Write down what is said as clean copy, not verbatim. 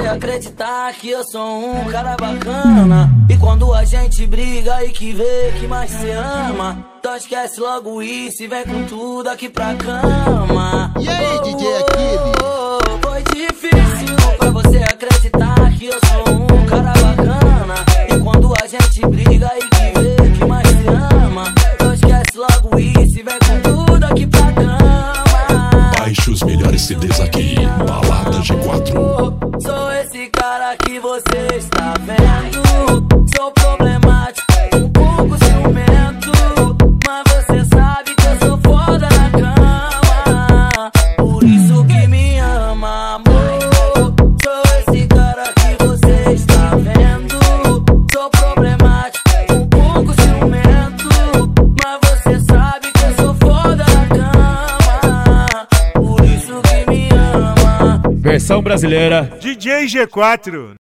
acreditar que eu sou um cara bacana. E quando a gente briga e que vê que mais se ama, então esquece logo isso e vem com tudo aqui pra cama. E aí, DJ Akili? Foi difícil pra você acreditar que eu sou um cara bacana. E quando a gente briga e que vê que mais se ama, então esquece logo isso e vem com tudo aqui pra cama. Baixe os melhores CDs aqui, Balada G4. Sou esse cara que você está vendo. Sou problemático, um pouco ciumento, mas você sabe que eu sou foda na cama. Por isso que me ama, amor. Sou esse cara que você está vendo. Sou problemático, um pouco ciumento, mas você sabe que eu sou foda na cama. Por isso que me ama. Versão brasileira DJ G4.